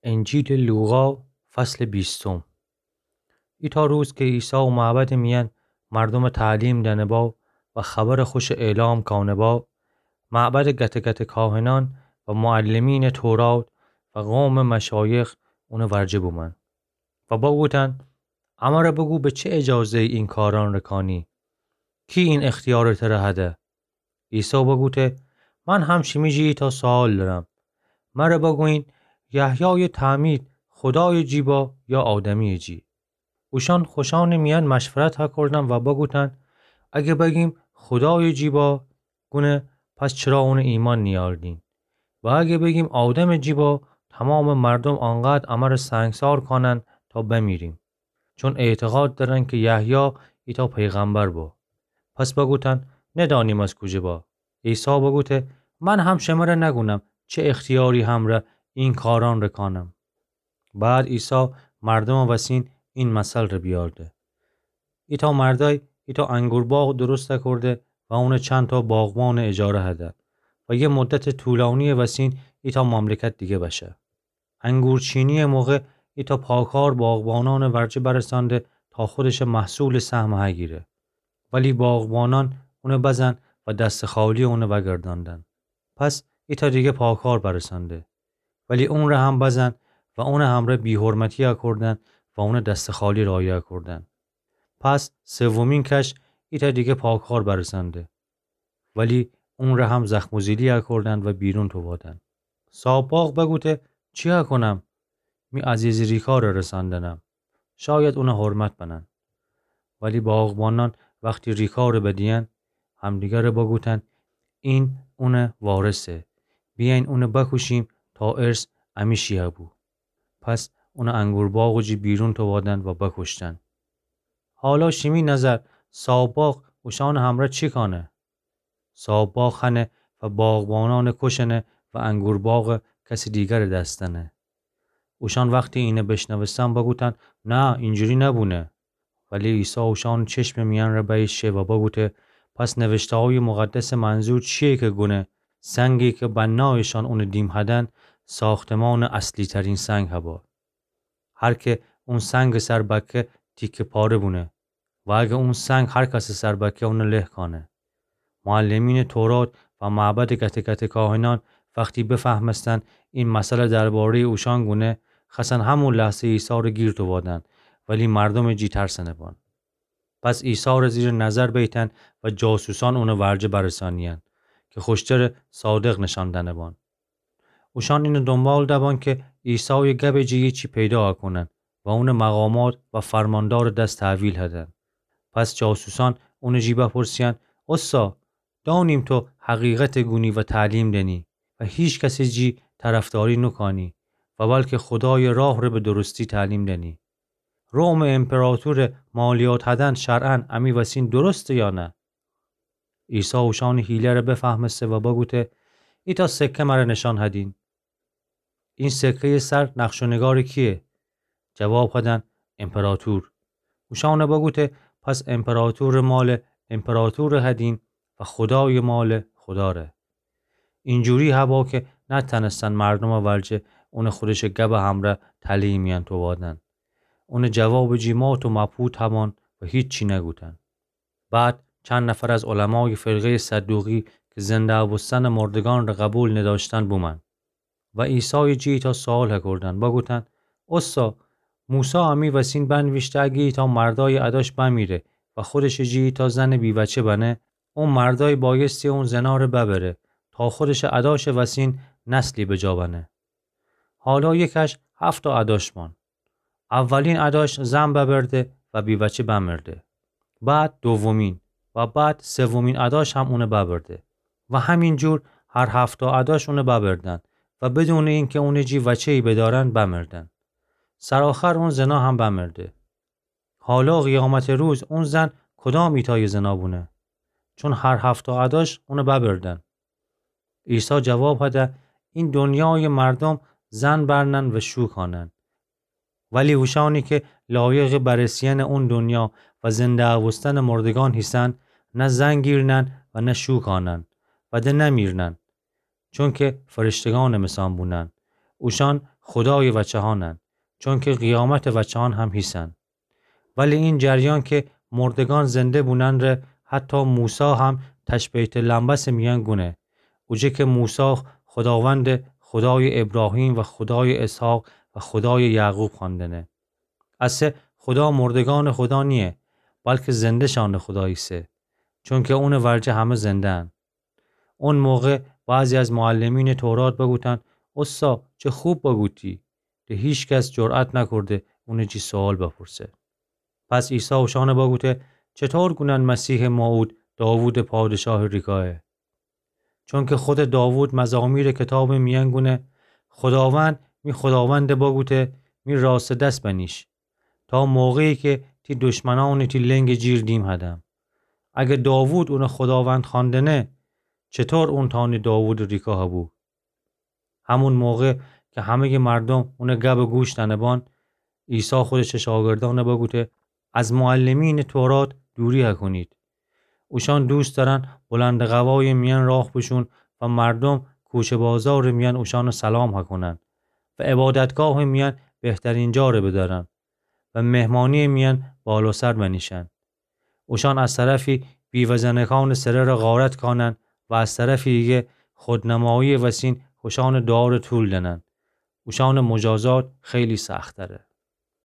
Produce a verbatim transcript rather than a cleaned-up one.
انجیل لوقا فصل بیستم. ایتا روز که عیسی و معبد میان مردم تعلیم دنه با و خبر خوش اعلام کانه با، معبد گت گت کاهنان و معلمین تورات و قوم مشایخ اون ورجه بومن و با گوتن امره بگو به چه اجازه این کاران رکانی؟ کی این اختیارت را هده؟ عیسی بگوته من هم شمیجی تا سوال دارم. مره بگوین یحیای تعمید خدای جیبا یا آدمی جی؟ اوشان خوشان میان مشورت ها کردن و بگوتن اگه بگیم خدای جیبا گونه پس چرا اون ایمان نیاردین؟ و اگه بگیم آدم جیبا تمام مردم آنقدر امر سنگسار کنن تا بمیریم، چون اعتقاد دارن که یحیی ایتا پیغمبر با. پس بگوتن ندانیم از کجا با. عیسی بگوته من هم شمره نگونم چه اختیاری همره این کاران رکانم. بعد عیسی مردم وسین این مثل رو بیارده. ایتا مردای ایتا انگور باغ درست کرده و اون چند تا باغبان اجاره هده و یه مدت طولانی وسین ایتا مملکت دیگه بشه. انگور چینی موقع ایتا پاکار باغبانان ورجه برسانده تا خودش محصول سهم هگیره، ولی باغبانان اون بزن و دست خالی اون وگرداندن. پس ایتا دیگه پاکار برسانده، ولی اون رو هم بزن و اون هم رو بی حرمتی کردن و اون دست خالی رایه کردن. پس سومین کش ایتا دیگه پاکار برسانده، ولی اون رو هم زخم و زیلی کردن و بیرون تو بادن. صاحب باغ بگوته چی کنم؟ می عزیز ریکا رو رساندنم، شاید اون حرمت بنن. ولی باغبانان وقتی ریکا رو بدین همدیگه رو بگوتن این اون وارثه، بیاین اون بکشیم تا ارث امیشیه بو. پس اون انگور باغو جی بیرون تو بادن و بکشتن. حالا شمی نظر صاحب باغ اوشان همراه چی کنه؟ صاحب باغ خنه و باغبانان کشنه و انگور باغ کسی دیگر دستنه. اوشان وقتی اینه بشنوستن بگوتن نه اینجوری نبونه. ولی عیسی اوشان چشم میان را بیشه و بگوته پس نوشته های مقدس منظور چیه که گونه سنگی که بنایشان اون دیم هدن ساختمان اصلی ترین سنگ هبا. هر که اون سنگ سربکه تیک پاره بونه و اگه اون سنگ هر کس سربکه اون له کنه. معلمین تورات و معبد گت گت کاهنان وقتی بفهمستن این مسئله درباره اوشان گونه خسن همون لحظه عیسی رو گیر تو بادن، ولی مردم جی ترسنه بان. پس عیسی رو زیر نظر بیتن و جاسوسان اون ورجه برسانیان که خوشتر صادق نشاندنه بان. اوشان اینو دنبال دبان که عیسی گب جی چی پیدا کنن و اون مقامات و فرماندار دست تحویل هدن. پس جاسوسان اون جی بپرسیان اسا دانیم تو حقیقت گونی و تعلیم دنی و هیچ کسی جی طرفداری نکنی و بلکه خدای راه رو به درستی تعلیم دنی. روم امپراتور مالیات هدن شرعن امی وسین درسته یا نه؟ عیسی اوشان حیله رو بفهمسته و بگوته ایتا سکه مره نشان هدین. این سکه سر نقش و نگار کیه؟ جواب هدن امپراتور. اوشان بگوته پس امپراتور مال امپراتور هدین و خدای مال خدا ره. اینجوری هوا که نتنستن مردم ورجه اون خودش گب همره تعلیمیان تو بادن. اون جواب جیمات و مبهوت همان و هیچ چی نگوتن. بعد چند نفر از علمای فرقه صدوقی که زنده ابوستن مردگان را قبول نداشتن بومن و عیسی جی تا سوال کردن بگوتن اسا موسی امی وسین بنوشته اگه تا مردای عداش بمیره و خودش جی تا زن بیوچه بنه اون مردای بایستی اون زنا رو ببره تا خودش عداش وسین نسلی به جا بنه. حالا یکش هفت تا عداش مان. اولین عداش زن ببرده و بیوچه بمرده، بعد دومین و بعد سومین عداش هم اونه ببرده و همینجور هر هفت تا عداش اونه ببردن و بدون اینکه اون جی وچه‌ای بدارن بمردن. سرآخر اون زنا هم بمرده. حالا قیامت روز اون زن کدام ایتای زنا بونه؟ چون هر هفت تا عداش اونه ببردن. عیسی جواب هده این دنیای مردم زن برنن و شو کنن، ولی اوشانی که لایق برسیان اون دنیا و زنده ابوستن مردگان هستن نه زن گیرنن و نه شو کنن و ده نمیرنن، چون که فرشتگان مسان بونن. اوشان خدای وچهانن، چون که قیامت وچهان هم هیسن. ولی این جریان که مردگان زنده بونن ره حتی موسی هم تشبیت لنبس میان گونه. اوجه که موسی خداوند خدای ابراهیم و خدای اسحاق و خدای یعقوب خواندنه. اسه خدا مردگان خدا نیه، بلکه زنده شان خداییسه، چون که اون ورجه همه زنده هن. اون موقع بعضی از معلمین تورات بگوتن اسا چه خوب بگوتی، ده هیچ کس جرأت نکرده اون چی سوال بپرسه. پس عیسی اوشان بگوته چطور گونن مسیح موعود داوود پادشاه ریکاه؟ چون که خود داوود مزامیر کتاب میانگونه خداوند می خداوند بگوته می راست دست بنیش تا موقعی که تی دشمنان تی لنگ جیر دیم هدم. اگه داوود اون خداوند خواندنه چطور اون تانی داوود ریکاه بود؟ همون موقع که همه مردم اون گب گوش تنبان، عیسی خودش شاگردان بگوته از معلمین تورات دوری کنید. اوشان دوست دارن بلند قوای میان راه بشون و مردم کوچه بازار میان اوشان سلام کنن و عبادتگاه میان بهترین جا رو بدارن و مهمانی میان بالا سر بنیشن. اوشان از طرفی بیوزنکان سره را غارت کنن و از طرفی دیگه خودنمایی وسین اوشان دار طول دنن. اوشان مجازات خیلی سخت داره.